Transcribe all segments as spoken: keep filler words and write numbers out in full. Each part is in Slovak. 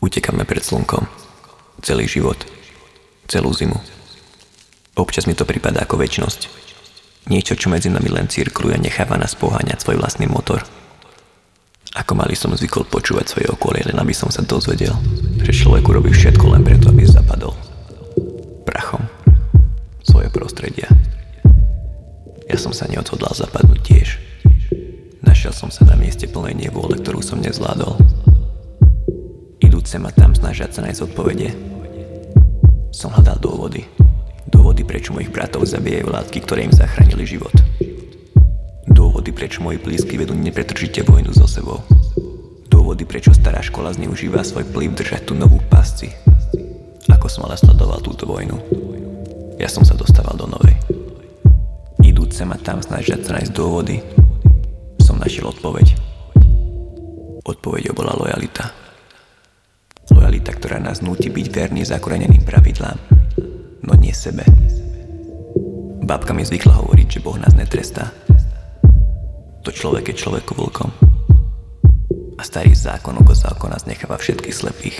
Utekáme pred slnkom. Celý život. Celú zimu. Občas mi to pripadá ako večnosť. Niečo, čo medzi nami len cirkluje a necháva nás poháňať svoj vlastný motor. Ako malý som zvykol počúvať svoje okolie, len aby som sa dozvedel, že človek urobí všetko len preto, aby zapadol. Prachom. Svoje prostredia. Ja som sa neodhodlal zapadnúť tiež. Našiel som sa na mieste plnej nevôle, ktorú som nezvládol. Idúce ma tam snažiať sa nájsť odpovede. Som hľadal dôvody. Dôvody, prečo mojich bratov zabíjajú látky, ktoré im zachránili život. Dôvody, prečo moji blízky vedú nepretržite vojnu so sebou. Dôvody, prečo stará škola zneužíva svoj vplyv držať tú novú pasci. Ako som ale sledoval túto vojnu, ja som sa dostával do novej. Idúce ma tam snažiať sa nájsť dôvody, som našiel odpoveď. Odpoveďou bola lojalita. Lojalita, ktorá nás núti byť verný zakoreneným pravidlám, no nie sebe. Babka mi zvykla hovoriť, že Boh nás netrestá. To človek je človeku vlkom. A starý zákon oko za oko nás necháva všetkých slepých.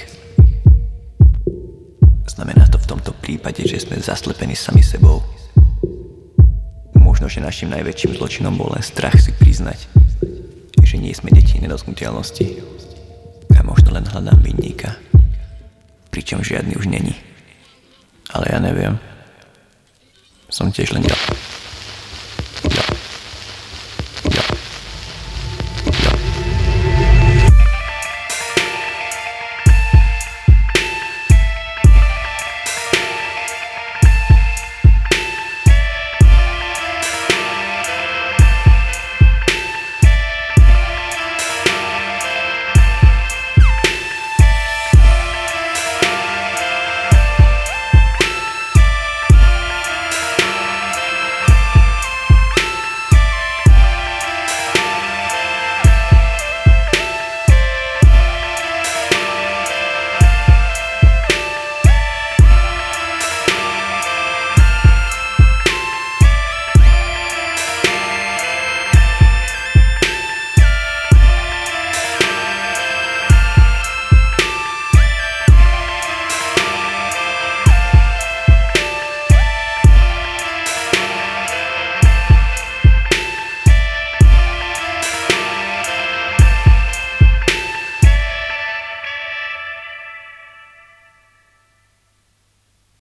Znamená to v tomto prípade, že sme zaslepení sami sebou. Možno, že našim najväčším zločinom bol len strach si priznať, že nie sme deti nedotknuteľnosti. A možno len hľadám vinníka, pričom žiadny už není. Ale ja neviem. Som tiež len ja.